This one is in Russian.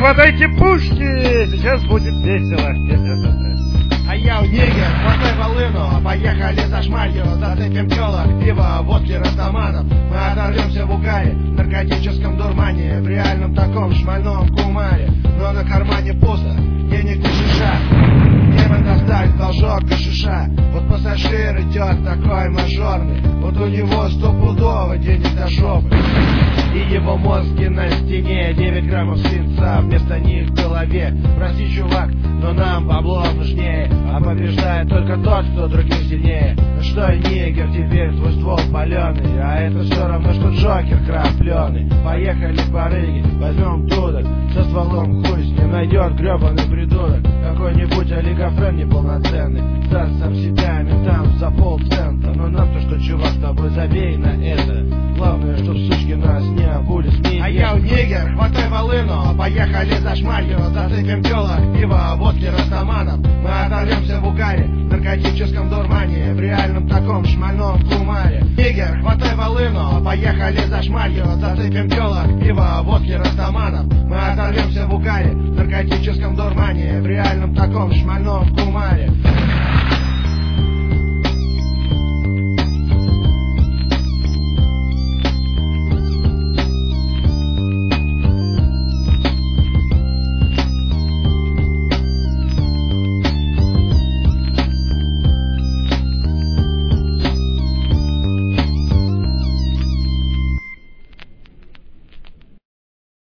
хватайте пушки, сейчас будет весело. А я у нигер, хватай волыну, поехали за шмалью, зацепим телок, пиво, водки, растаманов. Мы оторвемся в угаре, в наркотическом дурмане, в реальном таком шмальном кумаре. Но на кармане пусто, денег не шиша, небо достать должок гашиша. Вот пассажир идет такой мажорный, вот у него стопудово денег до жопы. И его мозги на стене, 9 граммов свинца вместо них в голове. Прости, чувак, но нам бабло нужнее, а побеждает только тот, кто других сильнее. Ну что, нигер, теперь твой ствол паленый, а это все равно, что Джокер крапленый. Поехали, барыги, возьмем дудок, со стволом хуй с ним найдет гребаный придурок. Какой-нибудь олигофрен неполноценный даст сам себя ментам за полцента. Но нам-то что, чувак, с тобой забей на это. Главное, чтоб сучки нас не обули СМИ. А я у нигер, хватай волыну, поехали за шмалью, зацепим телок, пиво, водки, растаманов. Мы оторвемся в угаре, в наркотическом дурмане, в реальном таком шмальном кумаре. Нигер, хватай волыну, поехали за шмалью, зацепим телок, пиво, водки, растаманов. Мы оторвемся в угаре, в наркотическом дурмане, в реальном таком шмальном кумаре.